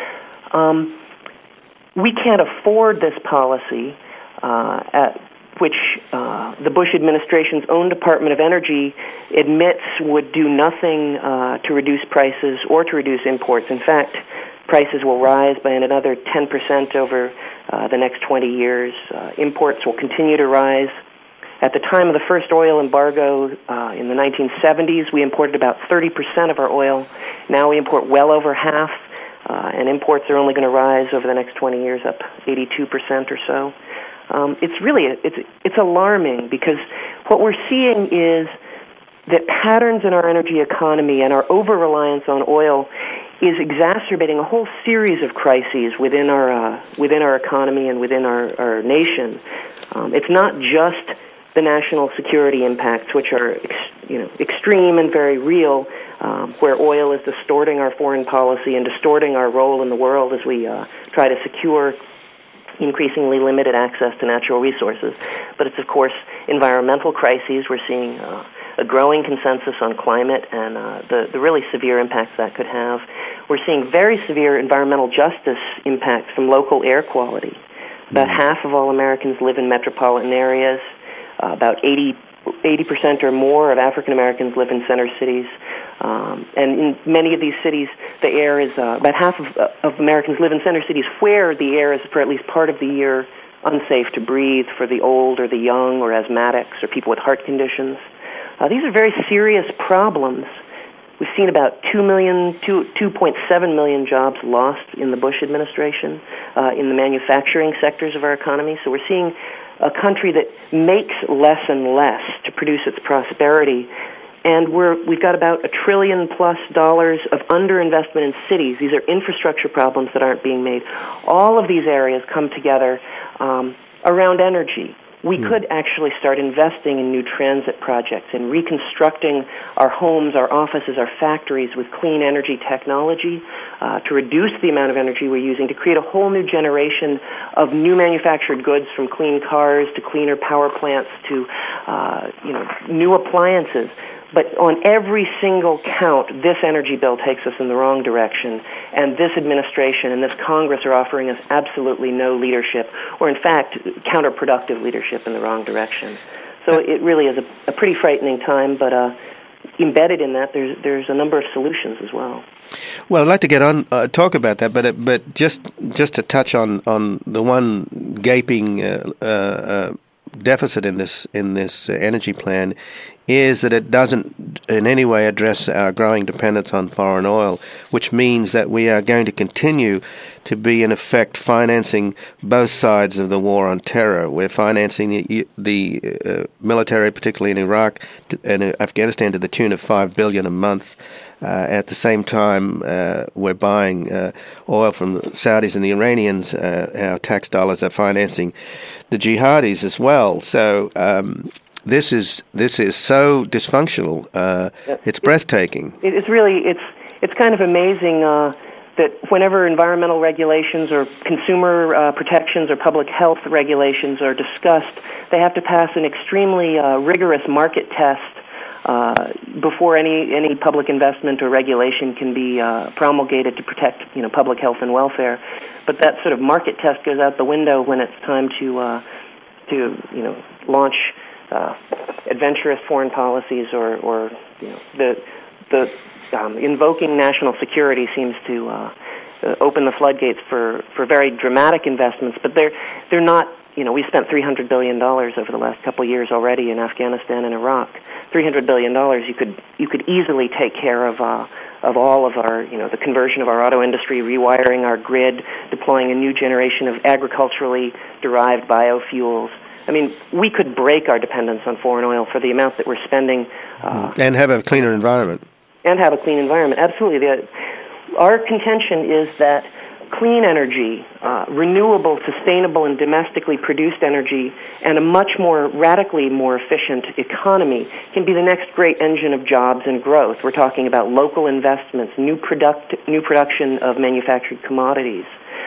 We can't afford this policy at which the Bush administration's own Department of Energy admits would do nothing to reduce prices or to reduce imports. In fact, prices will rise by another 10% over the next 20 years. Imports will continue to rise. At the time of the first oil embargo in the 1970s, we imported about 30% of our oil. Now we import well over half, and imports are only going to rise over the next 20 years, up 82% or so. It's really it's alarming, because what we're seeing is that patterns in our energy economy and our over-reliance on oil is exacerbating a whole series of crises within our economy and within our nation. It's not just the national security impacts, which are extreme and very real, where oil is distorting our foreign policy and distorting our role in the world as we try to secure increasingly limited access to natural resources. But it's, of course, environmental crises. We're seeing a growing consensus on climate and the really severe impacts that could have. We're seeing very severe environmental justice impacts from local air quality. About half of all Americans live in metropolitan areas. About 80% or more of African Americans live in center cities. And in many of these cities, the air is, about half of Americans live in center cities where the air is, for at least part of the year, unsafe to breathe for the old or the young or asthmatics or people with heart conditions. These are very serious problems. We've seen about 2.7 million jobs lost in the Bush administration in the manufacturing sectors of our economy. So we're seeing a country that makes less and less to produce its prosperity. And we've got about $1 trillion+ of underinvestment in cities. These are infrastructure problems that aren't being made. All of these areas come together around energy. We could actually start investing in new transit projects and reconstructing our homes, our offices, our factories with clean energy technology to reduce the amount of energy we're using, to create a whole new generation of new manufactured goods, from clean cars to cleaner power plants to new appliances. But on every single count, this energy bill takes us in the wrong direction, and this administration and this Congress are offering us absolutely no leadership, or in fact, counterproductive leadership in the wrong direction. So it really is a pretty frightening time, but embedded in that, there's a number of solutions as well. Well, I'd like to get on talk about that, but just to touch on the one gaping deficit in this energy plan is that it doesn't in any way address our growing dependence on foreign oil, which means that we are going to continue to be, in effect, financing both sides of the war on terror. We're financing the military, particularly in Iraq and Afghanistan, to the tune of $5 billion a month. At the same time, we're buying oil from the Saudis and the Iranians. Our tax dollars are financing the jihadis as well. So this is so dysfunctional. It's breathtaking. It's kind of amazing that whenever environmental regulations or consumer protections or public health regulations are discussed, they have to pass an extremely rigorous market test before any public investment or regulation can be promulgated to protect public health and welfare. But that sort of market test goes out the window when it's time to launch adventurous foreign policies, or the invoking national security seems to open the floodgates for very dramatic investments. But they're not. We spent $300 billion over the last couple of years already in Afghanistan and Iraq. $300 billion you could easily take care of all of our, the conversion of our auto industry, rewiring our grid, deploying a new generation of agriculturally derived biofuels. I mean, we could break our dependence on foreign oil for the amount that we're spending. And have a cleaner environment. Absolutely. Our contention is that clean energy, renewable, sustainable, and domestically produced energy, and a much more radically more efficient economy can be the next great engine of jobs and growth. We're talking about local investments, new production of manufactured commodities.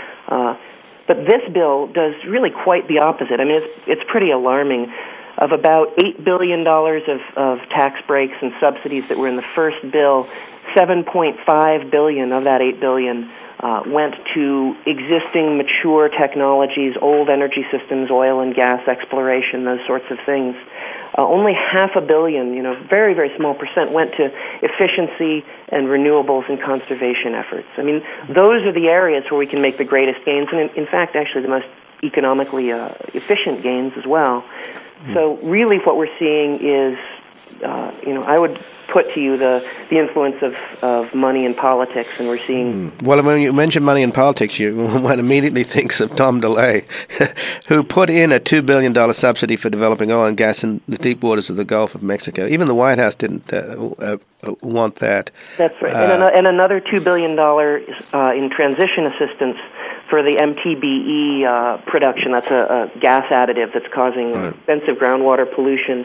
But this bill does really quite the opposite. I mean, it's pretty alarming. Of about $8 billion of tax breaks and subsidies that were in the first bill, $7.5 billion of that $8 billion went to existing mature technologies, old energy systems, oil and gas exploration, those sorts of things. only $500 million, very, very small percent, went to efficiency and renewables and conservation efforts. I mean, those are the areas where we can make the greatest gains, and in fact, actually the most economically efficient gains as well. So really what we're seeing is, I would put to you the influence of money in politics, and we're seeing... Well, when you mention money in politics, one immediately thinks of Tom DeLay, who put in a $2 billion subsidy for developing oil and gas in the deep waters of the Gulf of Mexico. Even the White House didn't want that. That's right. And another $2 billion in transition assistance for the MTBE production. That's a gas additive that's causing expensive groundwater pollution.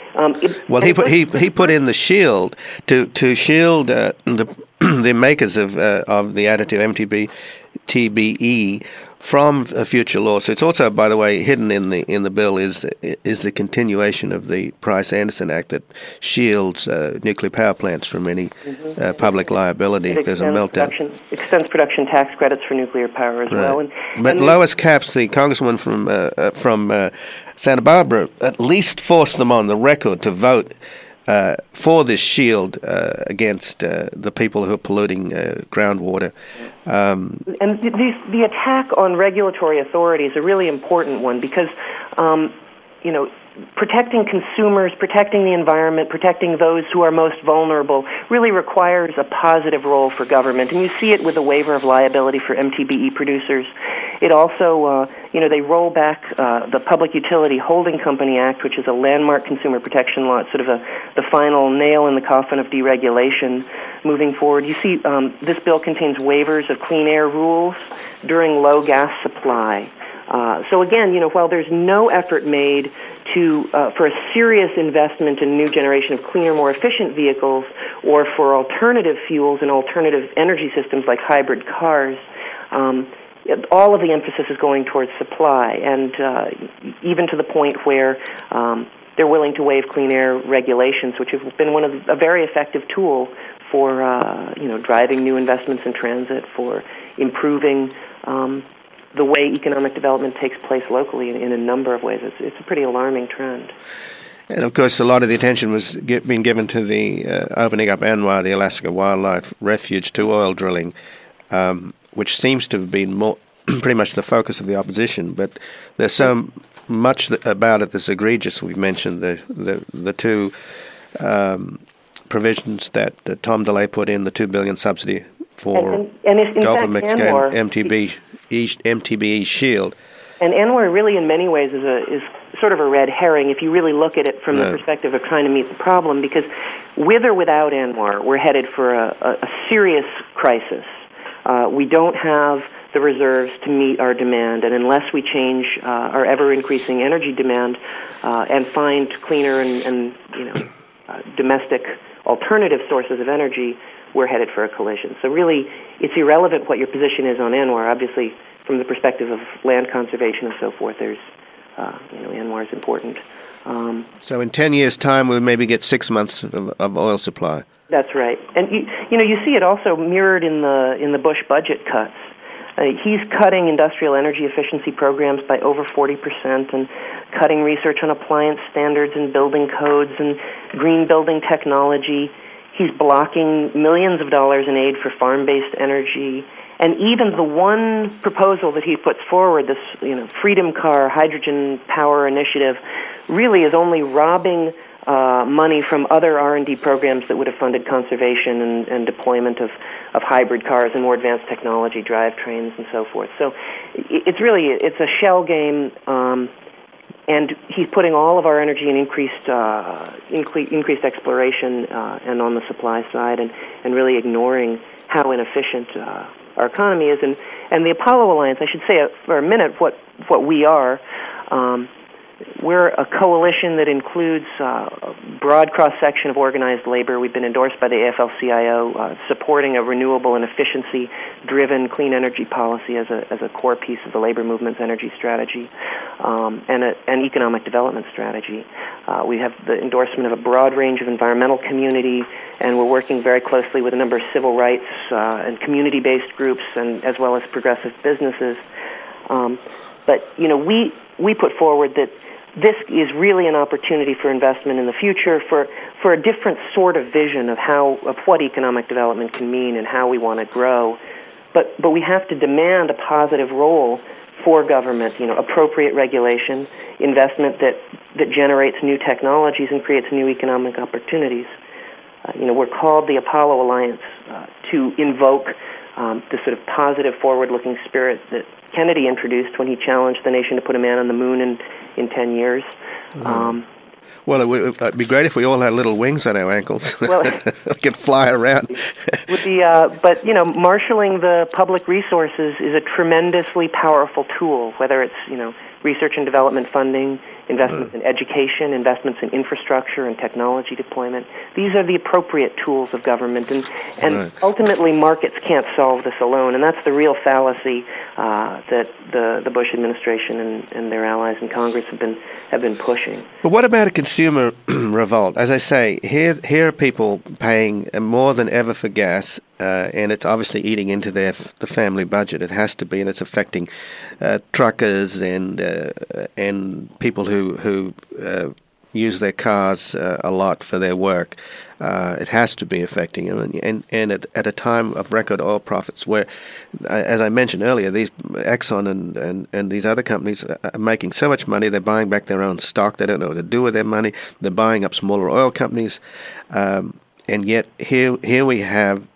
He put in the shield to shield the makers of the additive MTBE from a future lawsuits. Also, by the way, hidden in the bill is the continuation of the Price-Anderson Act that shields nuclear power plants from any public liability if there's a meltdown. Extends production tax credits for nuclear power as well. But Lois Capps, the congresswoman from Santa Barbara, at least forced them on the record to vote for this shield against the people who are polluting groundwater. And the attack on regulatory authority is a really important one because, protecting consumers, protecting the environment, protecting those who are most vulnerable really requires a positive role for government. And you see it with the waiver of liability for MTBE producers. It also, they roll back the Public Utility Holding Company Act, which is a landmark consumer protection law. It's sort of the final nail in the coffin of deregulation moving forward. You see this bill contains waivers of clean air rules during low gas supply. So again, while there's no effort made for a serious investment in a new generation of cleaner, more efficient vehicles, or for alternative fuels and alternative energy systems like hybrid cars, all of the emphasis is going towards supply, and even to the point where they're willing to waive clean air regulations, which have been a very effective tool for driving new investments in transit, for improving the way economic development takes place locally in a number of ways. It's a pretty alarming trend. And of course, a lot of the attention was being given to the opening up ANWR, the Alaska Wildlife Refuge, to oil drilling, which seems to have been pretty much the focus of the opposition. But there's so much about it that's egregious. We've mentioned the two provisions that Tom DeLay put in, the $2 billion subsidy for Gulf of Mexico and MTBE shield. And ANWR really, in many ways, is sort of a red herring if you really look at it from the perspective of trying to meet the problem, because with or without ANWR, we're headed for a serious crisis. We don't have the reserves to meet our demand, and unless we change our ever-increasing energy demand and find cleaner and domestic alternative sources of energy, we're headed for a collision. So really, it's irrelevant what your position is on ANWR. Obviously, from the perspective of land conservation and so forth, there's ANWR is important. So in 10 years' time, we'll maybe get 6 months of oil supply. That's right, and you see it also mirrored in the Bush budget cuts. He's cutting industrial energy efficiency programs by over 40% and cutting research on appliance standards and building codes and green building technology. He's blocking millions of dollars in aid for farm-based energy. And even the one proposal that he puts forward, this Freedom Car hydrogen power initiative, really is only robbing money from other R&D programs that would have funded conservation and deployment of hybrid cars and more advanced technology, drivetrains, and so forth. So it's a shell game, and he's putting all of our energy in increased exploration and on the supply side, and really ignoring how inefficient our economy is. And the Apollo Alliance, I should say for a minute what we are. We're a coalition that includes a broad cross-section of organized labor. We've been endorsed by the AFL-CIO, supporting a renewable and efficiency-driven clean energy policy as a core piece of the labor movement's energy strategy, and an economic development strategy. We have the endorsement of a broad range of environmental community, and we're working very closely with a number of civil rights and community-based groups, and as well as progressive businesses. But we put forward that this is really an opportunity for investment in the future for a different sort of vision of what economic development can mean and how we want to grow. But we have to demand a positive role for government, appropriate regulation, investment that generates new technologies and creates new economic opportunities. We're called the Apollo Alliance to invoke the sort of positive, forward-looking spirit that Kennedy introduced when he challenged the nation to put a man on the moon in 10 years. Well, it'd be great if we all had little wings on our ankles. Well, we could fly around. But marshaling the public resources is a tremendously powerful tool, whether it's, research and development funding, investments in education, investments in infrastructure and technology deployment. These are the appropriate tools of government, and ultimately markets can't solve this alone, and that's the real fallacy that the Bush administration and their allies in Congress have been pushing. But what about a consumer revolt? As I say, here are people paying more than ever for gas, and it's obviously eating into the family budget. It has to be, and it's affecting truckers and people who use their cars a lot for their work. It has to be affecting them, and at a time of record oil profits, where, as I mentioned earlier, these Exxon and these other companies are making so much money, they're buying back their own stock. They don't know what to do with their money. They're buying up smaller oil companies, and yet here we have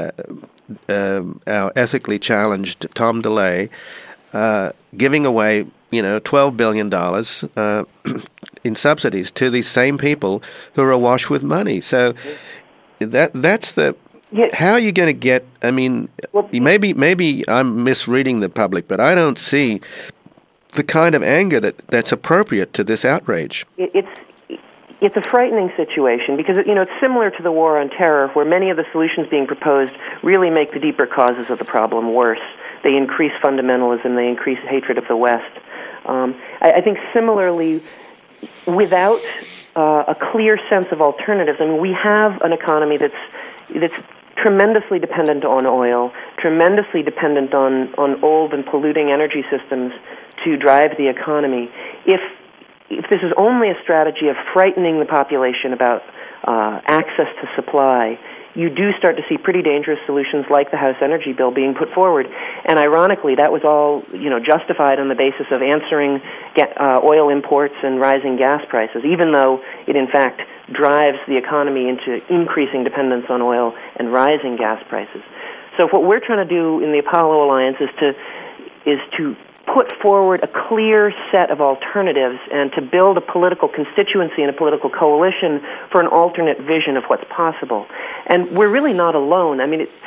our ethically challenged Tom DeLay giving away, $12 billion in subsidies to these same people who are awash with money. So that's the... How are you going to get... I mean, maybe I'm misreading the public, but I don't see the kind of anger that's appropriate to this outrage. It's a frightening situation because, it's similar to the war on terror, where many of the solutions being proposed really make the deeper causes of the problem worse. They increase fundamentalism. They increase hatred of the West. I think similarly, without a clear sense of alternatives, we have an economy that's tremendously dependent on oil, tremendously dependent on old and polluting energy systems to drive the economy. If this is only a strategy of frightening the population about access to supply, you do start to see pretty dangerous solutions like the House Energy Bill being put forward. And ironically, that was all justified on the basis of answering oil imports and rising gas prices, even though it in fact drives the economy into increasing dependence on oil and rising gas prices. So what we're trying to do in the Apollo Alliance is to put forward a clear set of alternatives and to build a political constituency and a political coalition for an alternate vision of what's possible. And we're really not alone.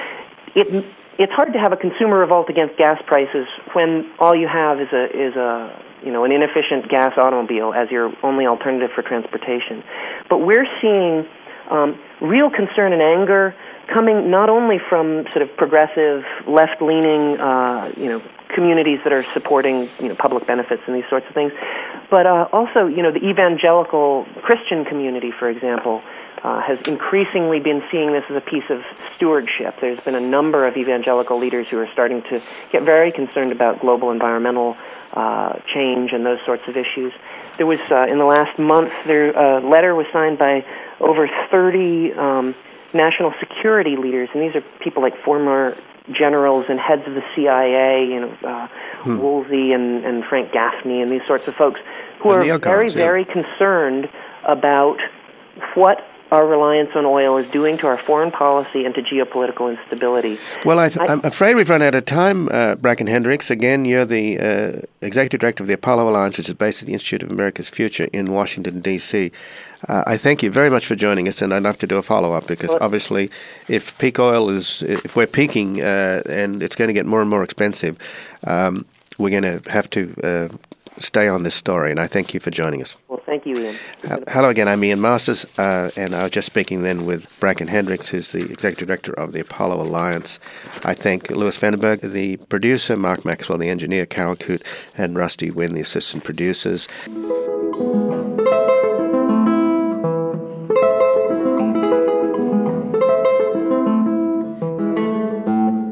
It's hard to have a consumer revolt against gas prices when all you have is an inefficient gas automobile as your only alternative for transportation. But we're seeing real concern and anger coming not only from sort of progressive, left-leaning, communities that are supporting, public benefits and these sorts of things, but also, the evangelical Christian community, for example, has increasingly been seeing this as a piece of stewardship. There's been a number of evangelical leaders who are starting to get very concerned about global environmental change and those sorts of issues. There was, in the last month, a letter was signed by over 30 national security leaders, and these are people like former generals and heads of the CIA, Woolsey and Frank Gaffney and these sorts of folks who are very concerned about what our reliance on oil is doing to our foreign policy and to geopolitical instability. Well, I'm afraid we've run out of time, Bracken Hendricks. Again, you're the Executive Director of the Apollo Alliance, which is based at the Institute of America's Future in Washington, D.C. I thank you very much for joining us, and I'd love to do a follow-up because obviously if if we're peaking and it's going to get more and more expensive, we're going to have to stay on this story, and I thank you for joining us. Well, thank you, Ian. Hello again, I'm Ian Masters, and I was just speaking then with Bracken Hendricks, who's the Executive Director of the Apollo Alliance. I thank Louis Vandenberg, the producer, Mark Maxwell, the engineer, Carol Coote, and Rusty Wynn, the assistant producers.